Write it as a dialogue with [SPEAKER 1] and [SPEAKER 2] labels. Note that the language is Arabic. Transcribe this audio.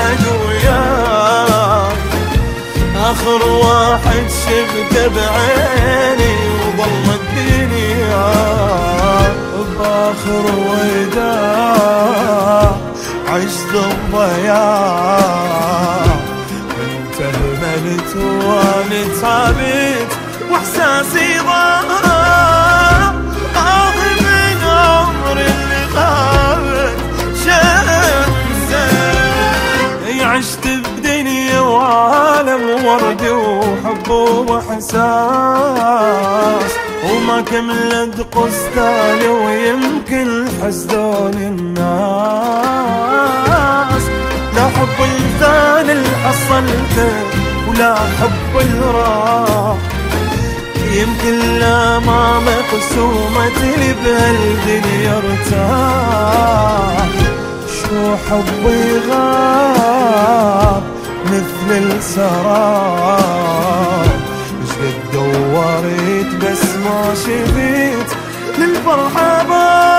[SPEAKER 1] بعد وياك، آخر واحد شفته بعيني وظل الدنيا بآخر وداع عشت الضياع. انت هملت وانا تعبت واحساسي ضاع، اخذ من عمر اللي غابت شمسه. عشت بدنيا وعالم ورد وحب واحساس، وما كملت قصتالي ويمكن حسدون الناس. لا حب الثاني اللي حصلته ولا حب اللي راح، يمكن الأمام قسومة اللي بهالدنيا ارتاح. شو حبي غاب مثل السراب، مشقد دورت بس ما شفيت للفرحة باب.